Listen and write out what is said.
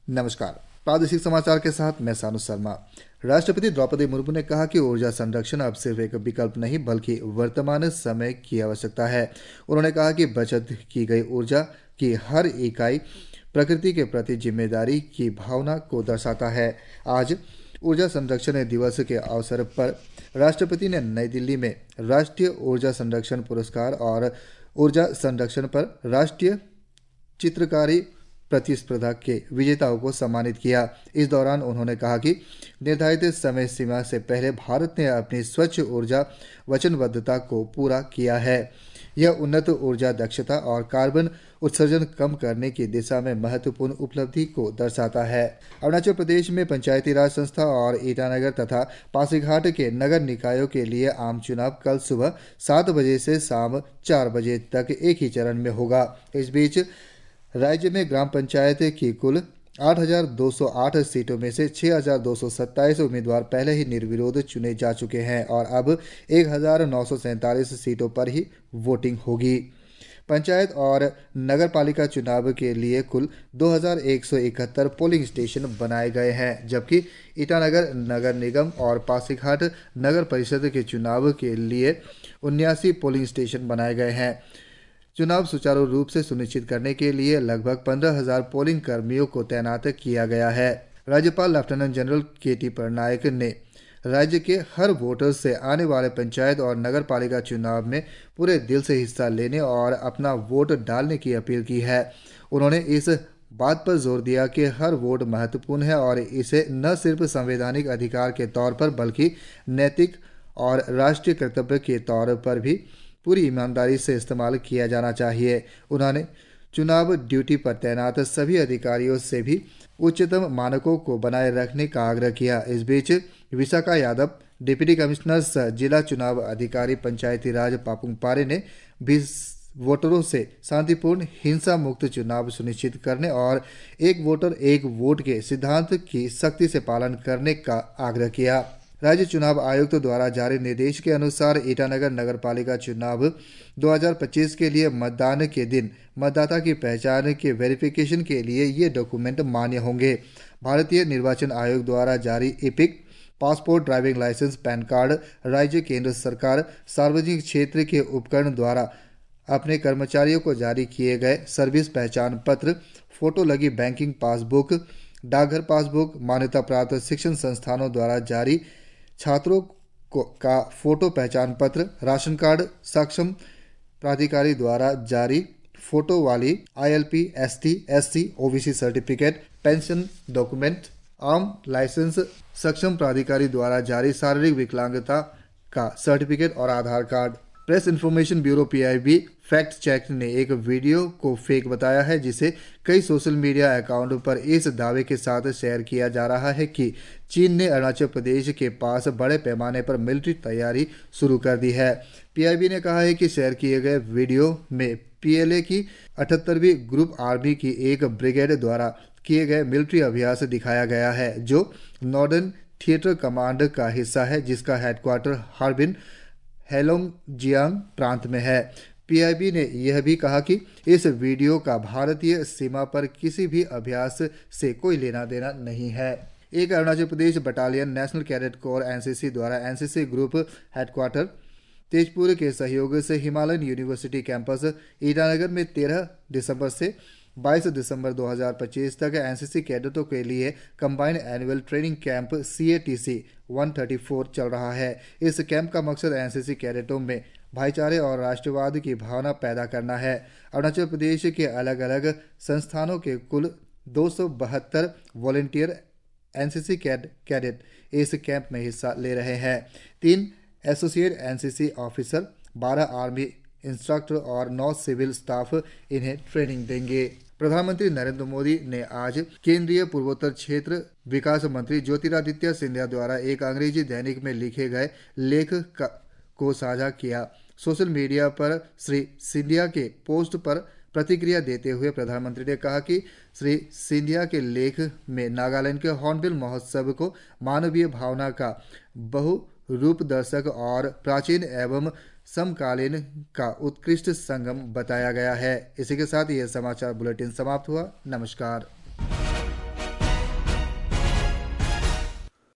नमस्कार। प्रादेशिक समाचार के साथ मैं सानु शर्मा। राष्ट्रपति द्रौपदी मुर्मू ने कहा कि ऊर्जा संरक्षण अब सिर्फ एक विकल्प नहीं बल्कि वर्तमान समय की आवश्यकता है। उन्होंने कहा कि बचत की गई ऊर्जा की हर इकाई प्रकृति के प्रति जिम्मेदारी की भावना को दर्शाता है। आज ऊर्जा संरक्षण दिवस के अवसर पर राष्ट्रपति ने नई दिल्ली में राष्ट्रीय ऊर्जा संरक्षण पुरस्कार और ऊर्जा संरक्षण पर राष्ट्रीय चित्रकारी प्रतिस्पर्धा के विजेताओं को सम्मानित किया। इस दौरान उन्होंने कहा कि निर्धारित समय सीमा से पहले भारत ने अपनी स्वच्छ ऊर्जा वचनबद्धता को पूरा किया है। यह उन्नत ऊर्जा दक्षता और कार्बन उत्सर्जन कम करने की दिशा में महत्वपूर्ण उपलब्धि को दर्शाता है। अरुणाचल प्रदेश में पंचायती राज संस्था और ईटानगर तथा पासीघाट के नगर निकायों के लिए आम चुनाव कल सुबह 7 बजे से शाम 4 बजे तक एक ही चरण में होगा। इस बीच राज्य में ग्राम पंचायत की कुल 8,208 सीटों में से 6,227 उम्मीदवार पहले ही निर्विरोध चुने जा चुके हैं और अब 1,947 सीटों पर ही वोटिंग होगी। पंचायत और नगर पालिका चुनाव के लिए कुल 2,171 पोलिंग स्टेशन बनाए गए हैं, जबकि ईटानगर नगर निगम और पासीघाट नगर परिषद के चुनाव के लिए 79 पोलिंग स्टेशन बनाए गए हैं। चुनाव सुचारू रूप से सुनिश्चित करने के लिए लगभग 15,000 पोलिंग कर्मियों को तैनात किया गया है। राज्यपाल लेफ्टिनेंट जनरल के.टी. पटनायक ने राज्य के हर वोटर से आने वाले पंचायत और नगर पालिका चुनाव में पूरे दिल से हिस्सा लेने और अपना वोट डालने की अपील की है। उन्होंने इस बात पर जोर दिया कि हर वोट महत्वपूर्ण है और इसे न सिर्फ संवैधानिक अधिकार के तौर पर बल्कि नैतिक और राष्ट्रीय कर्तव्य के तौर पर भी पूरी ईमानदारी से इस्तेमाल किया जाना चाहिए। उन्होंने चुनाव ड्यूटी पर तैनात सभी अधिकारियों से भी उच्चतम मानकों को बनाए रखने का आग्रह किया। इस बीच विशाखा यादव, डिप्टी कमिश्नर सह जिला चुनाव अधिकारी पंचायती राज पापुम पारे ने भी वोटरों से शांतिपूर्ण हिंसा मुक्त चुनाव सुनिश्चित करने और एक वोटर एक वोट के सिद्धांत की सख्ती से पालन करने का आग्रह किया। राज्य चुनाव आयुक्त द्वारा जारी निर्देश के अनुसार ईटानगर नगरपालिका चुनाव 2025 के लिए मतदान के दिन मतदाता की पहचान के वेरिफिकेशन के लिए ये डॉक्यूमेंट मान्य होंगे। भारतीय निर्वाचन आयोग द्वारा जारी EPIC passport, driving licence, PAN card, राज्य केंद्र सरकार, सार्वजनिक क्षेत्र के उपकरण द्वारा अपने कर्मचारियों को जारी किए गए सर्विस पहचान पत्र, फोटो लगी बैंकिंग पासबुक, डाकघर पासबुक, मान्यता प्राप्त शिक्षण संस्थानों द्वारा जारी छात्रों का फोटो पहचान पत्र, राशन कार्ड, सक्षम प्राधिकारी द्वारा जारी फोटो वाली ILP, ST, SC, OBC certificate, pension document, arm licence, सक्षम प्राधिकारी द्वारा जारी शारीरिक विकलांगता का सर्टिफिकेट और Aadhaar card. Press information bureau PIB fact check ने एक वीडियो को फेक बताया है, जिसे कई सोशल मीडिया अकाउंट पर इस दावे के साथ शेयर किया जा रहा है कि चीन ने अरुणाचल प्रदेश के पास बड़े पैमाने पर मिलिट्री तैयारी शुरू कर दी है। PIB ने कहा है कि शेयर किए गए वीडियो में PLA की 78वीं ग्रुप आर्मी की एक ब्रिगेड द्वारा किए गए मिलिट्री अभ्यास दिखाया गया है, जो नॉर्दर्न थिएटर कमांड का हिस्सा है, जिसका हेडक्वार्टर हार्बिन हेलोंगजियांग प्रांत में है। PIB ने यह भी कहा कि इस वीडियो का भारतीय सीमा पर किसी भी अभ्यास से कोई लेना देना नहीं है। एक Arunachal Pradesh battalion national cadet corps NCC द्वारा NCC ग्रुप हेडक्वार्टर तेजपुर के सहयोग से हिमालयन यूनिवर्सिटी कैंपस ईटानगर में 13 दिसंबर से 22 दिसंबर 2025 तक NCC कैडेटों के लिए combined annual training camp CATC 134 चल रहा है। इस कैंप का मकसद NCC कैडेटों में भाईचारे और राष्ट्रवाद की भावना पैदा करना है। अरुणाचल प्रदेश के अलग अलग संस्थानों के कुल 272 वॉलंटियर NCC कैडेट इस कैंप में हिस्सा ले रहे हैं। 3 associate NCC officer, 12 army instructor और 9 सिविल स्टाफ इन्हें ट्रेनिंग देंगे। प्रधानमंत्री नरेंद्र मोदी ने आज केंद्रीय पूर्वोत्तर क्षेत्र विकास मंत्री ज्योतिरादित्य सिंधिया द्वारा एक अंग्रेजी दैनिक में लिखे गए लेख को साझा किया। सोशल मीडिया पर श्री सिंधिया के पोस्ट पर प्रतिक्रिया देते हुए प्रधानमंत्री ने कहा कि श्री सिंधिया के लेख में नागालैंड के हॉर्नबिल महोत्सव को मानवीय भावना का बहुरूप दर्शक और प्राचीन एवं समकालीन का उत्कृष्ट संगम बताया गया है। इसी के साथ ये समाचार बुलेटिन समाप्त हुआ। नमस्कार।